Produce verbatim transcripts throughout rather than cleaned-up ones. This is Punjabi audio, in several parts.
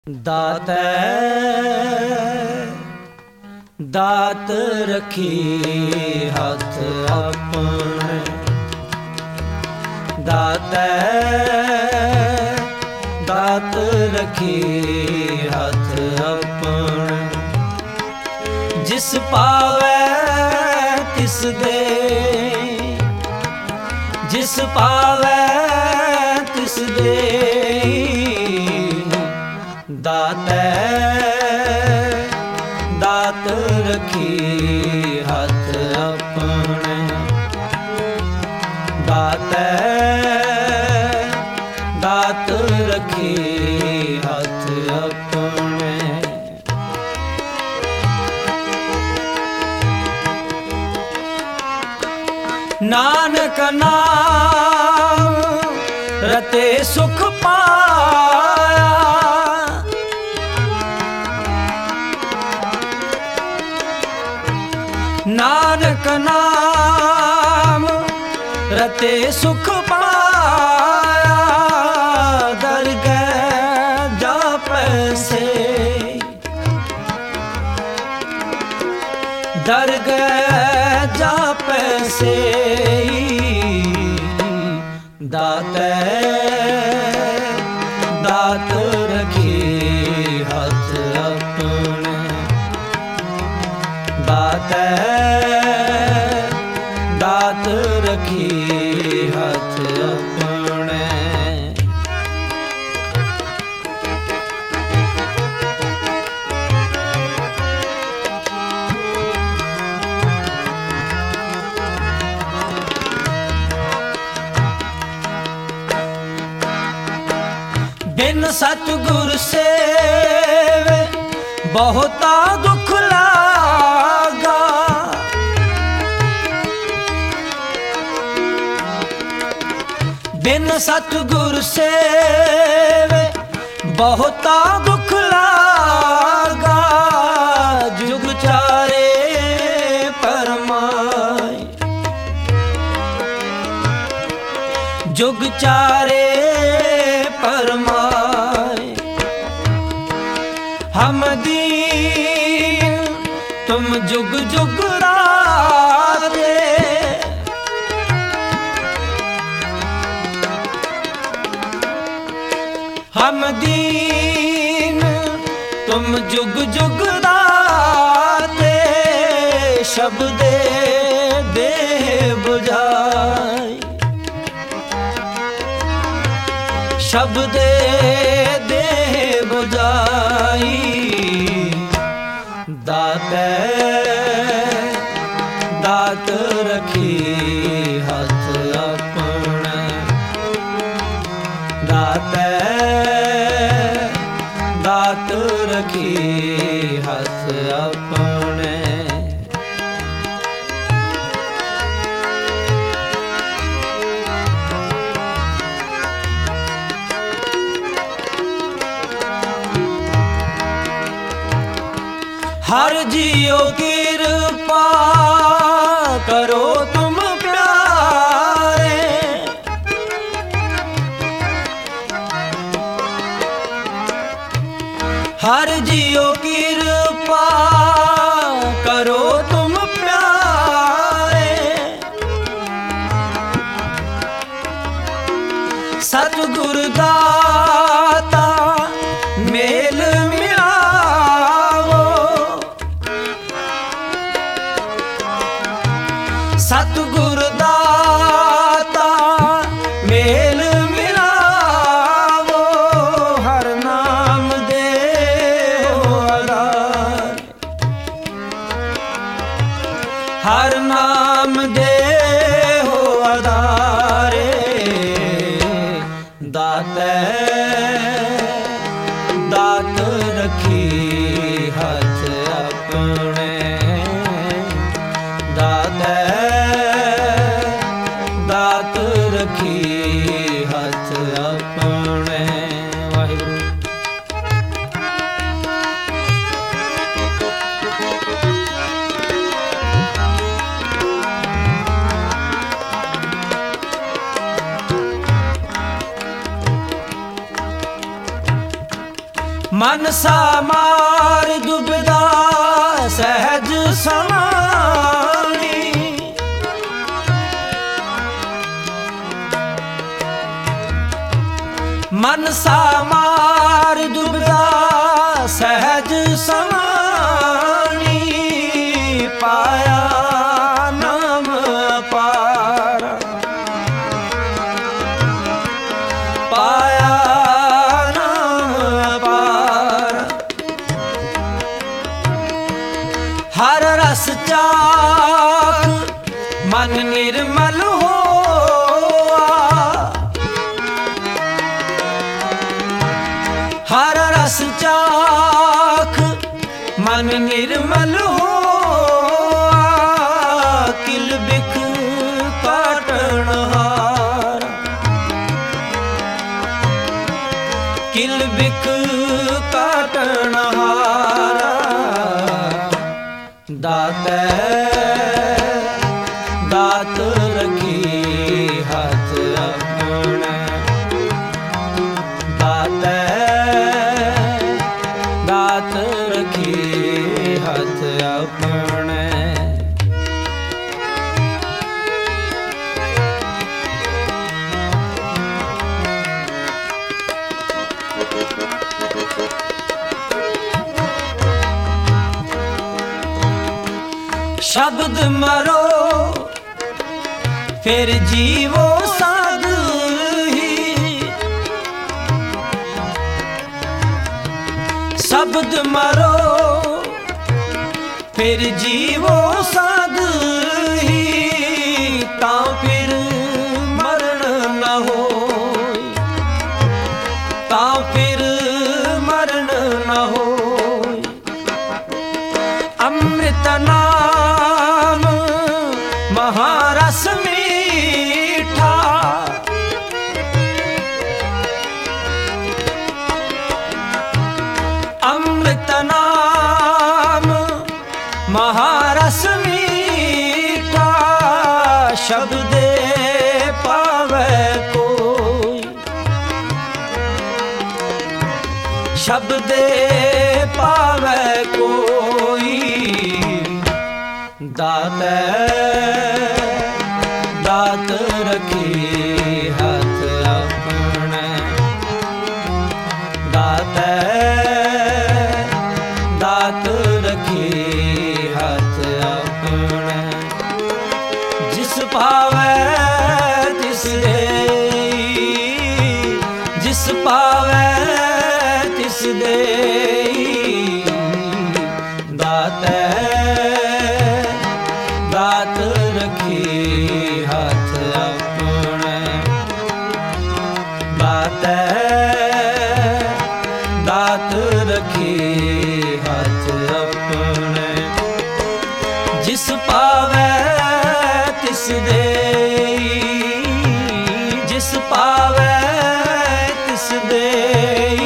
ਦਾਤੈ ਦਾਤ ਰਖੀ ਹੱਥ ਆਪਣੇ, ਦਾਤੈ ਦਾਤ ਰਖੀ ਹੱਥ ਆਪਣੇ। ਜਿਸ ਪਾਵੈ ਤਿਸ ਦੇ, ਜਿਸ ਪਾਵੈ ਤਿਸ ਦੇ। ਦਾਤੈ ਦਾਤ ਰਖੀ ਹੱਥ ਆਪਣੇ, ਦਾਤੈ ਦਾਤ ਰਖੀ ਹੱਥ ਆਪਣੇ। ਨਾਨਕ ਨਾਮ ਰਤੇ ਸੁਖ ਪਾਇਆ, ਨਾਨਕ ਨਾਮ ਰਤੇ ਸੁਖ ਪਾਇਆ। ਦਰਗਹਿ ਜਾਪੈ ਸੇ, ਦਰਗਹਿ ਜਾਪੈ ਸੇ। ਦਾਤੈ ਦਾਤ ਰਖੀ ਹੱਥ ਆਪਣੇ, ਦਾਤੈ ਦਾਤ ਰਖੀ ਹੱਥ ਆਪਣੇ। ਬਿਨ ਸਤਿਗੁਰ ਸੇਵ ਬਹੁਤਾ ਦੁਖ ਲਾਗਾ, ਬਿਨ ਸਤਿਗੁਰ ਸੇਵ ਬਹੁਤਾ ਦੁਖ ਲਾਗਾ। ਜੁਗ ਚਾਰੇ ਪਰਮਾਈ, ਜੁਗ ਚਾਰੇ परमाय। हम दीन तुम जुग जुग राते, हम दीन तुम जुग जुग राते। शब्दे देह बुझाई, शब्दे देह बुझाई। ਦਾਤੈ ਦਾਤ ਰਖੀ ਹੱਥ ਆਪਣੇ, ਦਾਤੈ ਦਾਤ ਰਖੀ ਹੱਥ ਆਪਣੇ। हर जियो कृपा करो तुम प्यारे, हर जियो कृपा करो तुम प्यारे। सतगुर दाता मेल सतगुर दाता मेल मिलावो। हर नाम दे आधार, ਮਨਸਾ ਮਾਰ ਦੁਬਿਧਾ ਸਹਿਜ ਸਮਾਣੀ। ਮਨਸਾ ਮਾਰ ਦੁਬਿਧਾ ਸਹਿਜ ਸਮਾਣੀ। ਪਾਇਆ ਨਾਮ ਅਪਾਰ, ਪਾਇਆ ਨਾਮ ਅਪਾਰ। ਹਰ ਰਸ ਚਾਖ ਮਨ ਨਿਰਮਲ ਹੋਆ। ਹਰ ਰਸ ਚਾਖ ਮਨ ਨਿਰਮਲ ਹੋਆ। ਕਿਲ ਬਿਖ ਕਾਟਣ ਹਾਰ, ਕਿਲ ਬਿਖ ਕਾਟਣ ਹਾਰ। ਦਾਤੈ ਦਾਤ ਰਖੀ ਹੱਥ ਆਪਣਾ। ਦਾਤੈ ਦਾਤ ਰਖੀ ਹੱਥ ਆਪਣਾ। ਸ਼ਬਦ ਮਰੋ ਫਿਰ ਜੀਵੋ ਸਾਧ ਹੀ। ਸ਼ਬਦ ਮਰੋ ਫਿਰ ਜੀਵੋ ਸਾਧ ਹੀ। ਤਾਂ ਫਿਰ ਮਰਨ ਨ ਹੋਇ, ਤਾਂ ਫਿਰ ਮਰਨ ਨ ਹੋਇ। ਅੰਮ੍ਰਿਤ ਨਾਮ ਮਹਾਰਸ ਮੀਠਾ। ਅੰਮ੍ਰਿਤ ਨਾਮ ਮਹਾਰਸ ਮੀਠਾ। ਸ਼ਬਦੇ ਪਾਵੈ ਕੋਈ, ਸ਼ਬਦੇ ਪਾਵੈ ਕੋਈ। ਦਾਤੈ ਦਾਤ ਰਖੀ ਹੱਥ ਆਪਣਾ। ਦਾਤੈ ਦਾਤ ਰਖੀ ਹੱਥ ਆਪਣਾ। ਜਿਸ ਭਾਵੈ ਤਿਸ ਦੇਈ, ਜਿਸ ਭਾਵੈ ਤਿਸ ਦੇਈ। ਦਾਤੈ ਦਾਤ ਰਖੀ ਹੱਥ ਆਪਣਾ। ਦਾਤੈ ਦਾਤ ਰਖੀ ਹੱਥ ਆਪਣਾ। ਜਿਸ ਪਾਵੈ ਤਿਸ ਦੇਈ, ਜਿਸ ਪਾਵੈ ਤਿਸ ਦੇਈ।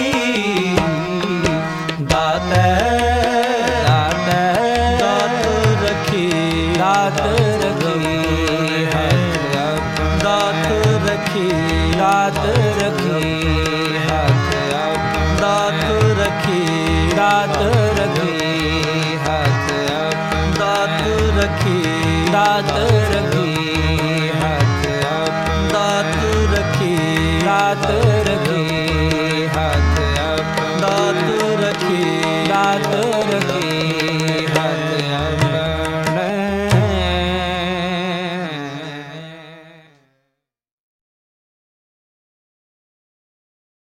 ਦਾਤੈ ਦਾਤੈ ਦਾਤ ਰਖੀ ਦਾਤ ਰਖੀ ਹੱਥ ਆਪਣਾ। ਦਾਤ ਰਖੀ ਦਾਤ ਰਖੀ ਹੱਥ ਆਪਣਾ। ਦਾਤ ਰਖੀ ਦਾਤ ਰਖੀ ਹੱਥ ਆਪਣਾ। ਦਾਤ ਰਖੀ ਦਾਤ ਰਖੀ ਹੱਥ ਆਪਣਾ। ਦਾਤ ਰਖੀ ਦਾਤ ਰਖੀ ਹੱਥ ਆਪਣਾ। ਦਾਤ ਰਖੀ ਦਾਤ ਰਖੀ